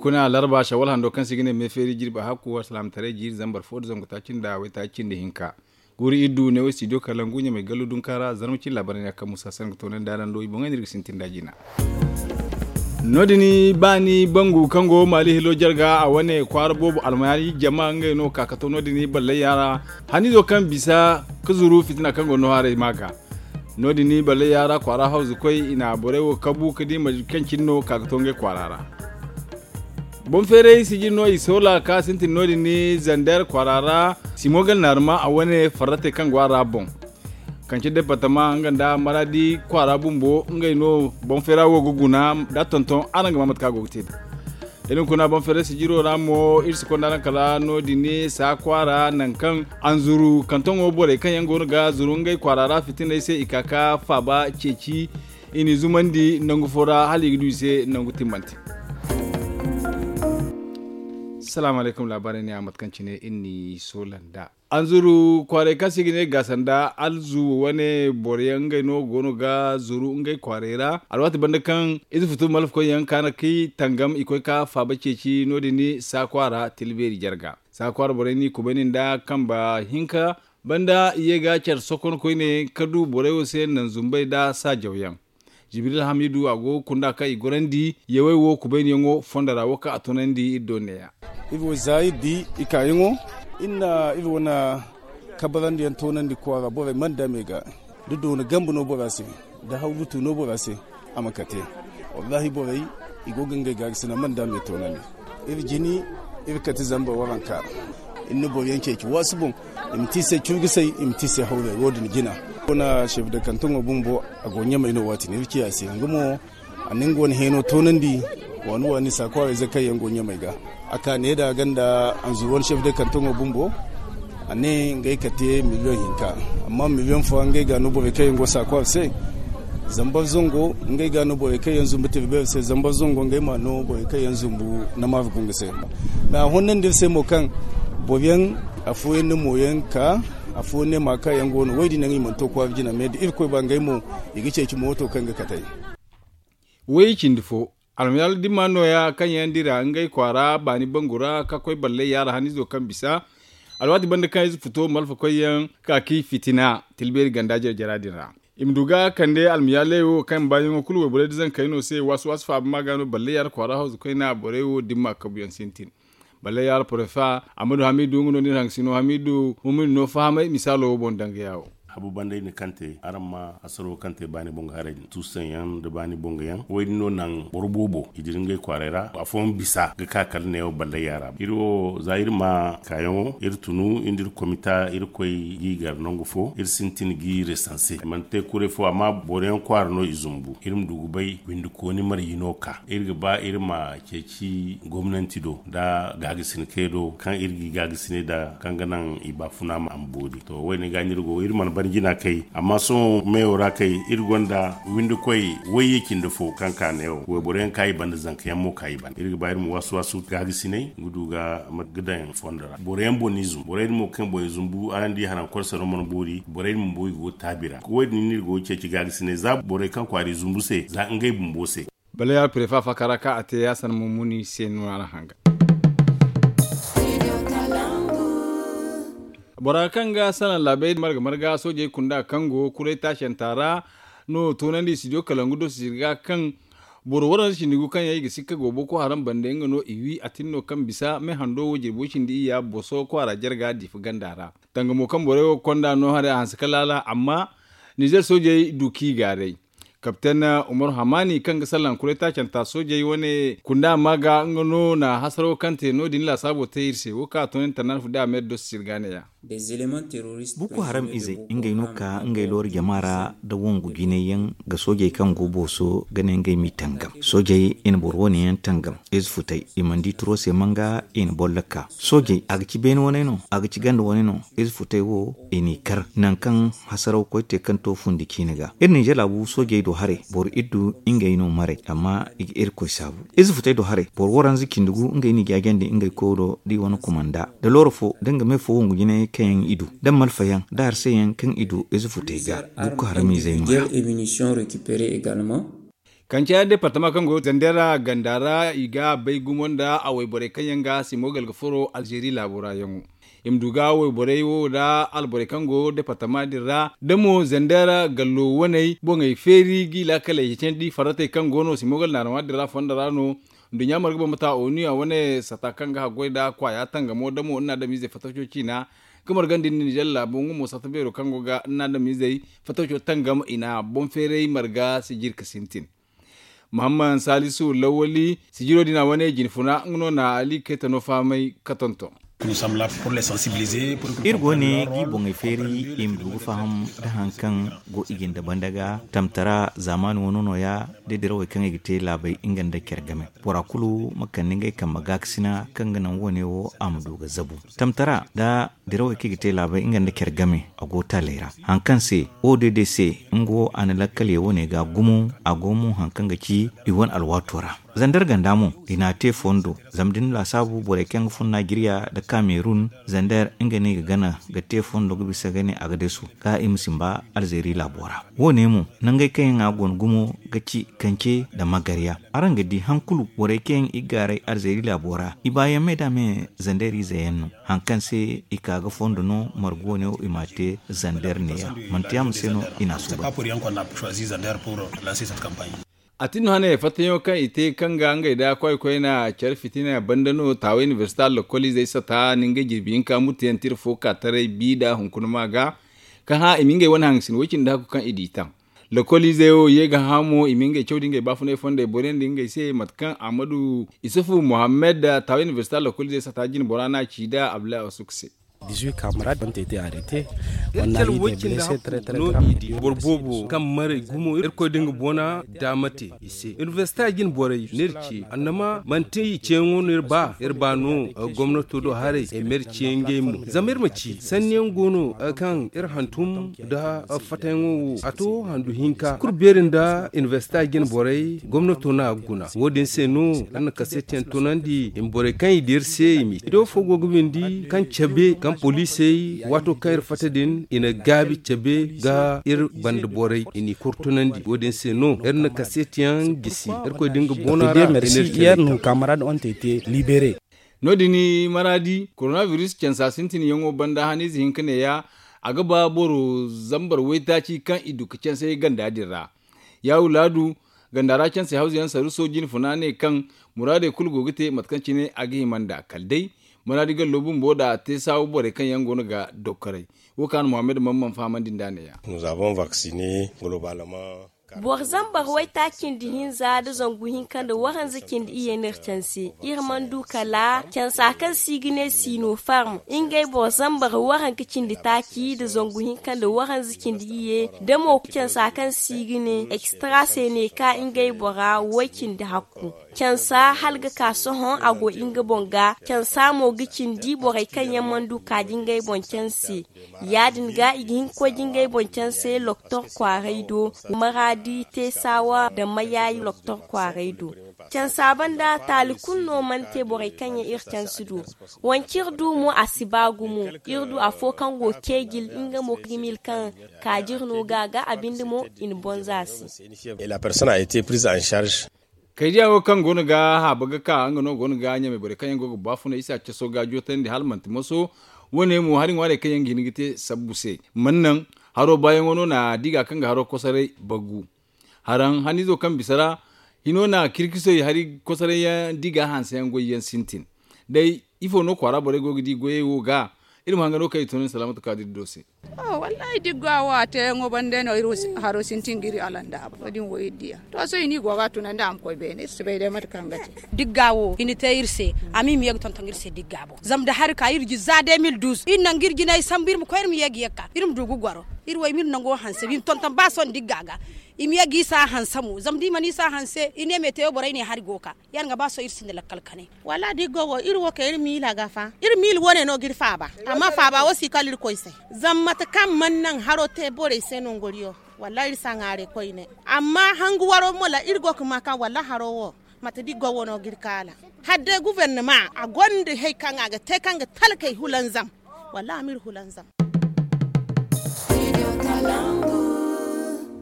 kuna larba shawal hando kan sigine me feri jirba hakku wa salam tare jir zambar fod zango tacin da wai tacin da hinka guri iddu ne wasi do kalangunya mai galudun kara zarmuci labarin ya kan musa san to nan daran do ibon ngani sintin dajina nodini bani bangu kango mali hilo jarga a wane kwar bobu almayari jama'a ngai no kakato nodini balle yara hani do kan bisa kuzuru fitina kango no hare maka nodini balle yara kwara hauzu koi ina borewo kabu kadi majukancin no kakato ngai kwarara bon fere siji no isola ka sintin nodini zandar kwarara simogal narma a wane farate kango ara bon kanci departement nganda maradi kwara bumbo ngai no bon fera wo guguna da tonton ananga mamat ka gogte elin kuna bon fera sijiro ramo irsi kondana kala no dini sa kwara nan kan anzuru kanton wo bore kan yango ga zuru ngai kwara ra fitina sai ikaka faba ceci ini zumandi nangu fora hali gidu sai nangu timanti. Assalamu alaikum, labarin ne Ahmad Kanci ne inni Solanda. Anzuru kware kasi gine gasanda alzu wane boryan gaino gono ga zuru ngai kwarera alwati banda kan izu futu malf ko yan kana ki tangam ikoy ka faba ceci nodini sakwara tilberi jarga sakwara boreni kubenin da kamba hinka banda yega char sokon ko ne kadu borewo sen nan zumbai da sa jawyan Jibril Hamidu ago kunda kai gorandi yewe wo kubeni yango fondara woka atonandi idoneya ivo zaidi ikayingo inna ivo na kabarandi antonandi kwara bore manda mega dudu na gambu no borase da hawlutu no borase amakate wallahi bore igogenge gagsina manda me tonandi irjini irkati zamba waranka inna bore yanke ki wasubun imtise chugisai imtise hawle wodin jina kuna chef de canton bumbo agonya mai no wati ne yake asi ngumo aningo ne heno tonandi wani sakwa zakai yangonya mai ga aka ne da ganda an zuwan chef de canton bumbo ane ngai kate miliyon hinka amma miliyon fa ngai ga nubo kai ngo sakwa sai zambar zongo ngai ga nubo kai yanzu mutirbe sai zambar zongo ngai ma no bo kai yanzu bu na mafi kunga sai na honnan dir sai mo kan bobiyan afuyen no moyen ka afone maka yango no wadi nan iman to kwa vijina med irko bangai mo igice ki moto kan ga katai wai kindifo almiyal dimano ya kan yandira ngai kwara bani bangura ka koi balle yara hanizo kan bisa alwati banda kai fito malfa koyan ka ki fitina tilberi gandaje jaradira imduga kande almiyalewo kan bayin kulwe bole dizan kaino sai wasu fa magano balle yar kwara hauzu koina borewo dimma kabuyan sintin balle yar prefa Amadou Hamidou ngono ni hangsino Hamidou mumin no fahama misalo bon dangayawo habu bandai ni kante aramma asaro kante bani bonga hare tusen yan de bani bonga yan wodi no nan borbobo idiringe kwarera afon bisa ga kakal ne balle yara iro zair ma kayon irtunu indir komita irkoy gigar nongo fo irsintin gi resanse mante kure fo ama boren kwarno izumbu irim dugubay windu ko ni mar yinoka irga ba irma keci gwamnati do da gagisin kedo kan irgi gagisine da kanganan ibafuna ma ambodi to wani ganirgo irman jina kai amma so mayora kai irgonda windu koi wayekin da fo kanka ne wo boren kai banda zanka yammo kai ban irga bayar mu wasu gagi sinai guduga magdan fondara boren bonizum boren mo kan boy zumbu arandi hanan korsa romon bori boren mo boy go tabira ko wadi ni go ce ci gagi sinai za bore kan kwari zumbu se za ngai bumbo se bale ya prefa fakaraka ate yasan mumuni senu ala hanga bora kanga sana labe marga soje kunda kango kure tashin tara no tonandi studio kalangudo sirga kan borwaran shinigu kan yayi gisika gobo ko haram bande ngano iwi atinno kan bisa me hando woje boshindi ya boso ko ara jarga difu gandara tanga mo kan borewo konda no hare hansakalala amma Niger soje duki gare Kapten Umar Hamani kan gasalan kureta canta soje wone kunda maga ngono na hasaro kante no dinla sabo tayirse woka tonen tanan fuda meddo sirgane ya Boko Haram ize ingai noka ingai lor jamara da wongu gineyen ga soje kan gobo so ganen ngai mitangam soje in borwoni yan tangam is futai imandi tro se manga in bollaka soje agci ben woneno agci gando woneno is futai wo ini kar nan kan hasaro ko te kan to fundi kiniga irin jela bu soje do hare bor iddu ingai no mare amma ir ko sabu is futai do hare bor woran zikindugu ingai ni gagende ingai kodo di wono komanda da lorfo danga me fo wongu gine kayan ido dan malfayan da har sayan kan ido izu futega Boko Haram zai kanca departement kango zandera gandara iga bai gumonda a waibore kanyanga simogal gafuro algeri labura yango imduga waibore wo da albore kango departement dira demo zandera gallo wanai bongai feri gila kala yitendi farate kango no simogal narwa dira fondarano dunya margaba mata oni a wane satakanga goida kwa ya tanga mo demo ina da mize fatachoci na kamar gandin ni jalla bongo mo satabero kango ga ina da mize fatacho tangam ina bon fere marga sijir kasintin Muhammad Salisu Lawali sijiro dina wane jinfuna ngono na ali ketano famai katonto Nous sommes là pour les sensibiliser. Irgo ne gibon feri imdu faham da hankan go igin da bandaga tamtara zaman wono ya de dero kan igite labai inganda kergame porakulu makannin gai kan magaksina kan ganan wone wo amdu ga zabu tamtara da dero igite labai inganda kergame ago talera hankan se ODDC ngo analakale wone ga gumu agomu hankan ga ki iwan alwatora zandar gandamu ina te fondo zamdin la sabu bore keng fun Nigeria da Cameroon zandar ingane ga gana ga te fondo ga bisa gane a gade su ga imsimba alzeri labora wone mu nan ga kayan agon gumo gaci kanke da magariya aran gadi hankulu bore keng igare alzeri labora ibaya meda me zandari zayenno hankan se ikaga fondo no margone o imate zandar ne ya mantiam seno ina suba atino hane fatayo kan ite kanga anga da kwai na char fitina bandano tawe university lokoli zai sata ninge girbin ka mutiyan tirfo ka tare bida hunkun maga kan ha iminge wani hangsin wakin da kan editan lokoli zai o ye ga hamo iminge chawdinge bafune fonde borende ngai se matkan Amadu Isufu Muhammad da tawe university lokoli zai sata jin borana chida abla sukse 18 camarades ont été arrêtés. On a eu des blessés très graves. Borbobo kam mare gumo irko dinga bona damate ise. University gin borai nerci annama manti cengo nirba irbano gwamnati do hare e merci ngemu. Zamir maci sanyen gono kan irhantum da fatango ato handu hinka kurberin da university gin borai gwamnati na guna. Wodin seno an kaseten tonandi in borai kan idirse mi. Do fogo gubindi kan chabe police wato kair fatadin ina gabi cebe ga ir bandborei ini kurtunandi wodin seno erna kasetian gisi erko dinga bonara hier nos camarades ont été libérés. Nodini maradi coronavirus kensasintin yango banda hanizi hinkane ya agaba boro zambar waitaci kan idukacen sai ganda dira ya uladu gandara can sai hauziyan saru sojin funane kan murade kulgogite matkanci ne agi manda kaldai muna diga lobun boda te sawo bore kan yango ga dokare wokan Muhammad Mamman famandin daneya Nous avons vacciné globalement Borzan barwai takin dihin za da zanguhin kan da wahan zikin da iya nirtansi irman dukala can sakan sigine Sinopharm ingai borzan bar wahan kicin da taki da zanguhin kan da wahan zikin da iya da mo can sakan sigine extra sene ka ingai bora wakin da hakku can sa halga kasuhon ago inga bonga can samo gicin di borai kan yamman duka dingai boncansi yadin ga igin ko dingai boncansi loktor kwaraido maradi te sawa da mayayi loktor kwaraido can saban da talikun noman te borai kan ya ircan sudu wankir du mu asibagu mu irdu afokan go kegil inga mo kimil kan kajir no gaga abinda mo in bonzasi et la personne a été prise en charge. kai jawo kan gonu ga ha baga ka an gonu gonu ga nyame bore kan go bafuna isa ce so ga jotan di halmanti maso wone mu harin ware kan yangi nigite sabbuse mannan haro bayan wono na diga kan ga haro kosare bagu haran hanizo kan bisara hino na kirkiso hari kosare ya diga hansa yan goyen sintin dai ifo no kwara bore go gidi goye wo ga irin hangano kai tonin salamatu kadir dose wallahi digga wa te ngo bande no haro sintingiri alanda wadin wo idiya to so ini go ga tunanda am ko bene sibe de mat kan gati diggawo ini tayirse ami mi yeg ton tangirse diggabo zamda har ka irji za 2012 inna ngirji nay sambir mu ko irmi yeg yakka irum dugu gwaro irway mir nango hanse bim ton tan bason diggaga imi yagi sa hansamu zamdi mani sa hanse ine meteo boray ne har goka yan ga baso irsin la kalkane wala diggo irwo ka irmi la gafa irmi wone no girfa ba amma fa ba wasi kalir koise zammata kam mannan harote bore senon goriyo wallahi sangare koine amma hangu waro mola irgo kuma kan walla harowo mata diggo wono girkala hadde gouvernement a gonde hay kanga ga te kanga talkai hulanzam wallahi amir hulanzam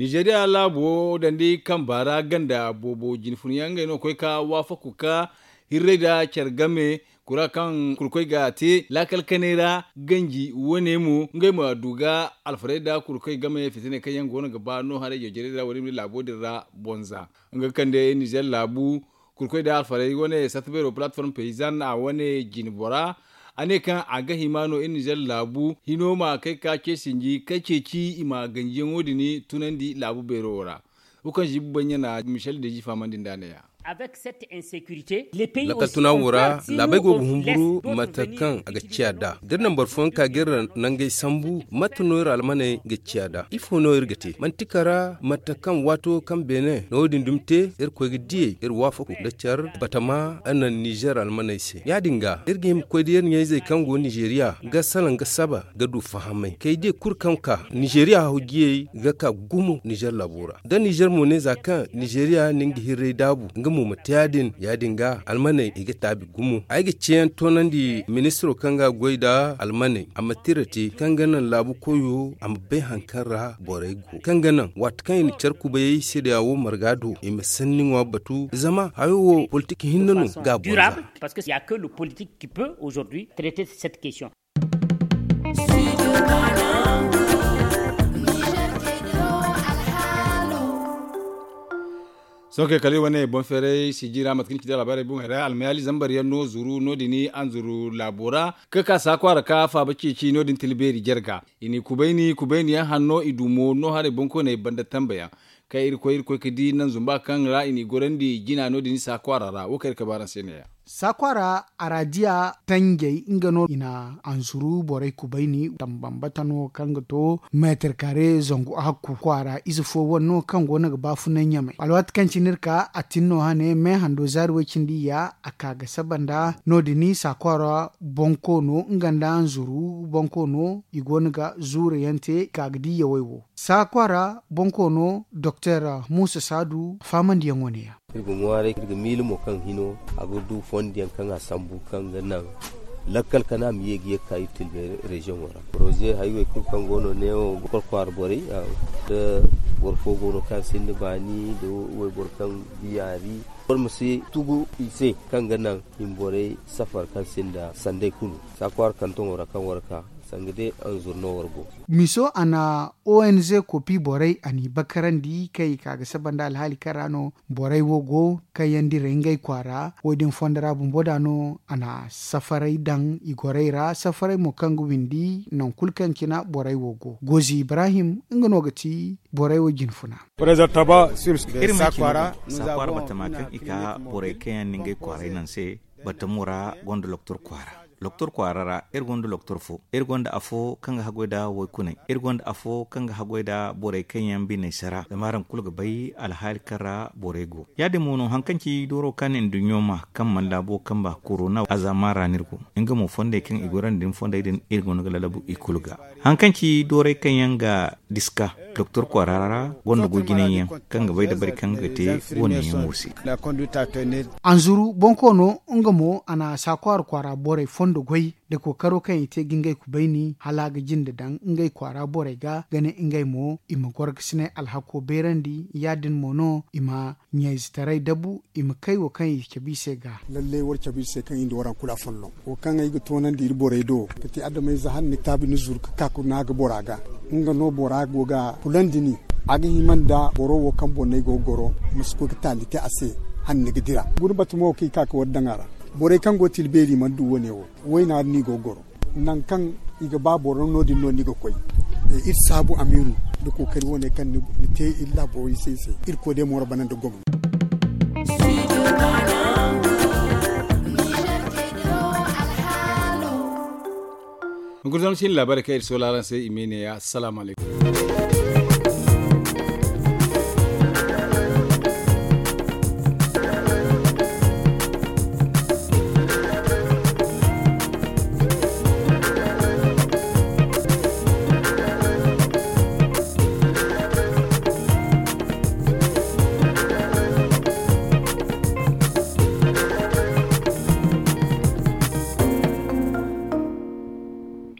Nigeria labo dandi kan bara ganda bobo jinfun yanga no koy ka wafa kuka hirreda chargame kura kan kurkoi ga te lakal kanera ganji wone mu ngai ma duga alfreda kurkoi game fitine kayan gona gaba no hare jere da wani labo dirra bonza nga kande Niger labu kurkoi da alfreda wone satbero platform paysan a wone jinbora ane kan aga himano in Niger labu hinoma kai ka ke sinji kace ci ima ganjen wodini tunandi labu berora ukan jibu banyana Michel Deji famandin daneya. Avec cette insécurité, les pays lakatuna wura labai go buhumburu matakan aga ciada dirnan barfon ka gerra nangai sambu matunoir almane ga ciada ifo no irgate mantikara matakan wato kan bene no dindumte ko gidi wafa ku da car batama anan Niger almane se ya dinga irgim ko diyan yayi zai kan go Nigeria ga salan ga saba ga du fahamai kai de kurkan ka Nigeria hugiye ga ka gumu Niger labura da Niger mo ne zaka Nigeria ningi hirre dabu mu mutadin ya dinga almanai iga tabi gumu aiga ciyan tonan di ministro kanga goida almanai amatirati kanga nan labu koyo am bai hankara borego kanga nan wat kan ni charku bai sidawo margado e masannin wa batu zama ayo politique hinnanu ga durable parce que il y a que le politique qui peut aujourd'hui traiter cette question. Soke kali wane bon fere si jira matkin kida labare bun hera almayali zambar yanno zuru no dini an zuru labora kaka sakwara ka fa bace ci no din tilberi jerga ini kubaini ya hanno idumo no hare bonko ne banda tambaya kai irko kidi nan zumba kan ra ini gorandi gina no dini sakwara ra wakar kabaran sene sakwara aradia tange ingano ina ansuru borai kubaini tambambatano kangato meter kare zongu hakku kwara izufo wonno kango na bafu nan nyame alwat kancinirka atinno hane me hando zarwe cindiya akaga sabanda nodini sakwara bonko no nganda anzuru bonko no igonga zure yante kagdi yawewo sakwara bonko no Dr. Musa Sadu famandi yangone kirgo moare kirgo milu mo kan hino agudu fondi kan asambu kan nan lakkal kana mi yegi kai tilbe region wara projet highway kur kan gono neo gokor kwar bori de worfo gono kan sinde bani do we bor kan biyari bor musi tugu ise kan ganan himbore safar kan sinda sande kunu sakwar kan ton wara kan warka sangade an zurno wargo miso ana ONG kopi borai ani bakarandi kai kaga sabanda alhali karano borai wogo kayandi rengai kwara wodin fondara bumbodano ana safarai dan igoreira safarai mokangu windi non kulkan kina borai wogo gozi Ibrahim ingano gati borai wogin funa sakwara batamakan ika borai kayan ningai kwara nan sai batamura gondo doktor kwara Loktor kwarara ergonda loktor fo ergonda afo kanga hagoida woy kunai ergonda afo kanga hagoida bore kenyan bi ne sara da maran kulga bai alhal kara borego yade mono hankanci doro kanen dunyoma kan mallabo kan ba corona azamara nirko inga mo fonde kan igoran din fonde din ergonda lalabu ikulga hankanci dore kenyan ga diska Doktor kwarara gondo gugine kanga bai da bari kanga te woni musi anzuru bonkono ngamo ana sakwar kwara bore fondo goy de ko karo kan ite gingai ku baini halaga jinde dan ngai kwara bore ga gane ngai mo ima gorgsine alhako berandi yadin mono ima nyais tarai dabu ima kai wo kan yake bise ga lalle war bise kan indi waran kula follo o kan ay gotonan dir bore do kati adamai zahan ni tabi nuzur ka ku naga boraga nga no borago ga kulandini aga himanda boro wo kan bonne go goro musko talite ase hanne gidira gurbatu mo ki ka ko wadangara bore kan go tilberi mandu wone wo wayna ni go goro nan kan iga ba boro no di no ni go koy ir sabu amiru do ko kari wone kan ni te illa boy sese ir ko de mo banan do gom Ngurdan sin labar kai solaran sai imene ya assalamu alaikum